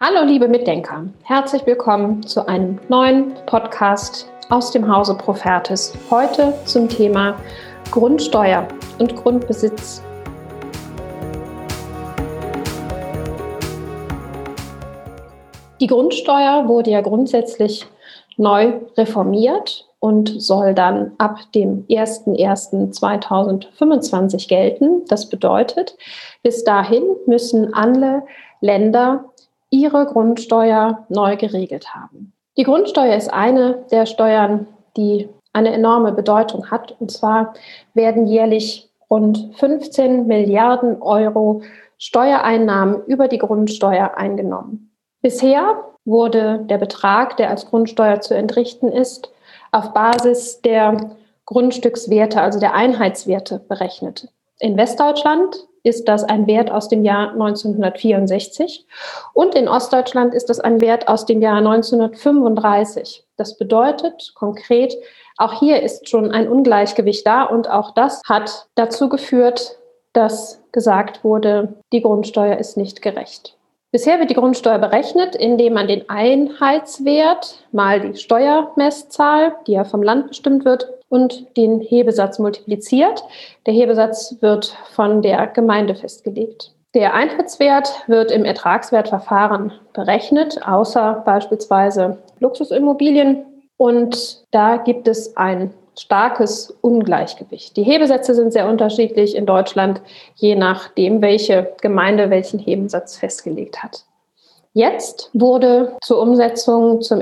Hallo liebe Mitdenker, herzlich willkommen zu einem neuen Podcast aus dem Hause Profertis. Heute zum Thema Grundsteuer und Grundbesitz. Die Grundsteuer wurde ja grundsätzlich neu reformiert und soll dann ab dem 01.01.2025 gelten. Das bedeutet, bis dahin müssen alle Länder ihre Grundsteuer neu geregelt haben. Die Grundsteuer ist eine der Steuern, die eine enorme Bedeutung hat. Und zwar werden jährlich rund 15 Milliarden Euro Steuereinnahmen über die Grundsteuer eingenommen. Bisher wurde der Betrag, der als Grundsteuer zu entrichten ist, auf Basis der Grundstückswerte, also der Einheitswerte, berechnet. In Westdeutschland ist das ein Wert aus dem Jahr 1964 und in Ostdeutschland ist das ein Wert aus dem Jahr 1935. Das bedeutet konkret, auch hier ist schon ein Ungleichgewicht da und auch das hat dazu geführt, dass gesagt wurde, die Grundsteuer ist nicht gerecht. Bisher wird die Grundsteuer berechnet, indem man den Einheitswert mal die Steuermesszahl, die ja vom Land bestimmt wird, und den Hebesatz multipliziert. Der Hebesatz wird von der Gemeinde festgelegt. Der Einheitswert wird im Ertragswertverfahren berechnet, außer beispielsweise Luxusimmobilien. Und da gibt es ein starkes Ungleichgewicht. Die Hebesätze sind sehr unterschiedlich in Deutschland, je nachdem, welche Gemeinde welchen Hebesatz festgelegt hat. Jetzt wurde zur Umsetzung zum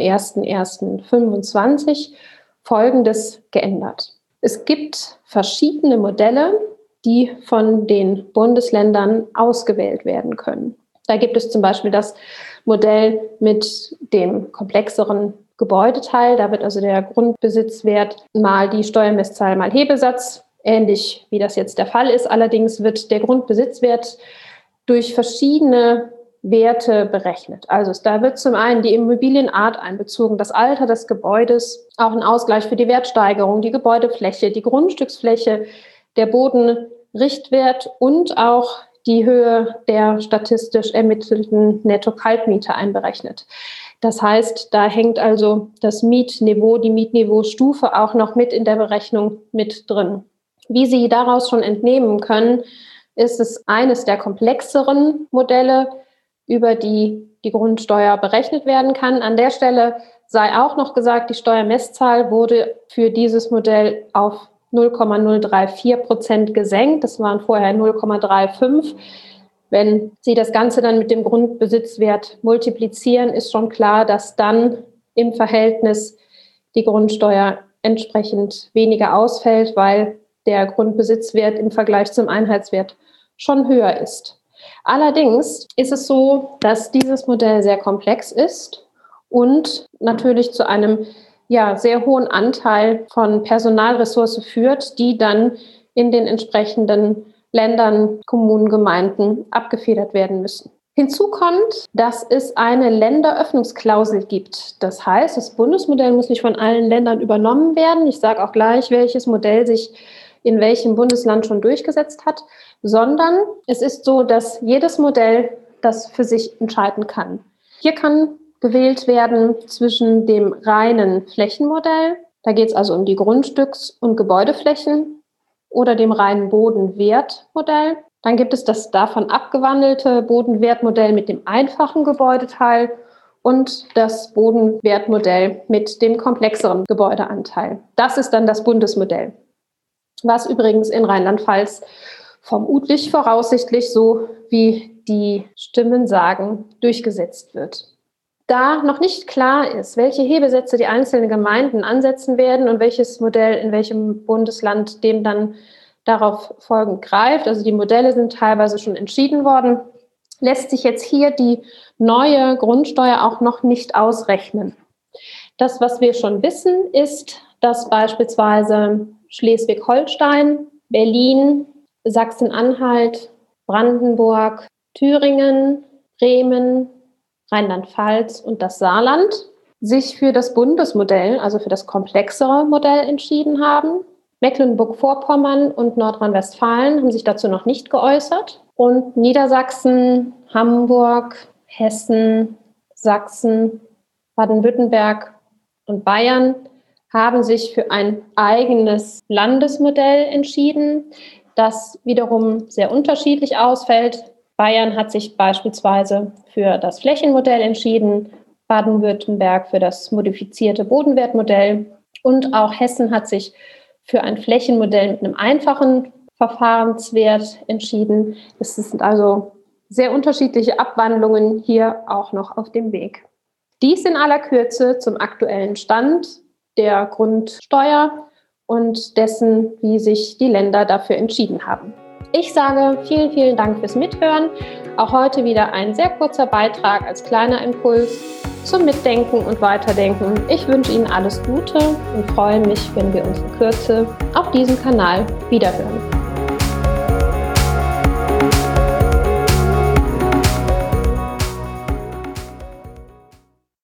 01.01.25 Folgendes geändert. Es gibt verschiedene Modelle, die von den Bundesländern ausgewählt werden können. Da gibt es zum Beispiel das Modell mit dem komplexeren Gebäudeteil. Da wird also der Grundbesitzwert mal die Steuermesszahl mal Hebesatz, ähnlich wie das jetzt der Fall ist. Allerdings wird der Grundbesitzwert durch verschiedene Werte berechnet. Also da wird zum einen die Immobilienart einbezogen, das Alter des Gebäudes, auch ein Ausgleich für die Wertsteigerung, die Gebäudefläche, die Grundstücksfläche, der Bodenrichtwert und auch die Höhe der statistisch ermittelten Netto-Kaltmiete einberechnet. Das heißt, da hängt also das Mietniveau, die Mietniveaustufe auch noch mit in der Berechnung mit drin. Wie Sie daraus schon entnehmen können, ist es eines der komplexeren Modelle, über die die Grundsteuer berechnet werden kann. An der Stelle sei auch noch gesagt, die Steuermesszahl wurde für dieses Modell auf 0,034% gesenkt. Das waren vorher 0,35. Wenn Sie das Ganze dann mit dem Grundbesitzwert multiplizieren, ist schon klar, dass dann im Verhältnis die Grundsteuer entsprechend weniger ausfällt, weil der Grundbesitzwert im Vergleich zum Einheitswert schon höher ist. Allerdings ist es so, dass dieses Modell sehr komplex ist und natürlich zu einem sehr hohen Anteil von Personalressource führt, die dann in den entsprechenden Ländern, Kommunen, Gemeinden abgefedert werden müssen. Hinzu kommt, dass es eine Länderöffnungsklausel gibt. Das heißt, das Bundesmodell muss nicht von allen Ländern übernommen werden. Ich sage auch gleich, welches Modell sich in welchem Bundesland schon durchgesetzt hat, sondern es ist so, dass jedes Modell das für sich entscheiden kann. Hier kann gewählt werden zwischen dem reinen Flächenmodell, da geht es also um die Grundstücks- und Gebäudeflächen, oder dem reinen Bodenwertmodell. Dann gibt es das davon abgewandelte Bodenwertmodell mit dem einfachen Gebäudeteil und das Bodenwertmodell mit dem komplexeren Gebäudeanteil. Das ist dann das Bundesmodell, was übrigens in Rheinland-Pfalz vermutlich voraussichtlich, so wie die Stimmen sagen, durchgesetzt wird. Da noch nicht klar ist, welche Hebesätze die einzelnen Gemeinden ansetzen werden und welches Modell in welchem Bundesland dem dann darauf folgend greift, also die Modelle sind teilweise schon entschieden worden, lässt sich jetzt hier die neue Grundsteuer auch noch nicht ausrechnen. Das, was wir schon wissen, ist, dass beispielsweise Schleswig-Holstein, Berlin, Sachsen-Anhalt, Brandenburg, Thüringen, Bremen, Rheinland-Pfalz und das Saarland sich für das Bundesmodell, also für das komplexere Modell entschieden haben. Mecklenburg-Vorpommern und Nordrhein-Westfalen haben sich dazu noch nicht geäußert. Und Niedersachsen, Hamburg, Hessen, Sachsen, Baden-Württemberg und Bayern haben sich für ein eigenes Landesmodell entschieden, das wiederum sehr unterschiedlich ausfällt. Bayern hat sich beispielsweise für das Flächenmodell entschieden, Baden-Württemberg für das modifizierte Bodenwertmodell und auch Hessen hat sich für ein Flächenmodell mit einem einfachen Verfahrenswert entschieden. Es sind also sehr unterschiedliche Abwandlungen hier auch noch auf dem Weg. Dies in aller Kürze zum aktuellen Stand der Grundsteuer und dessen, wie sich die Länder dafür entschieden haben. Ich sage vielen, vielen Dank fürs Mithören. Auch heute wieder ein sehr kurzer Beitrag als kleiner Impuls zum Mitdenken und Weiterdenken. Ich wünsche Ihnen alles Gute und freue mich, wenn wir uns in Kürze auf diesem Kanal wiederhören.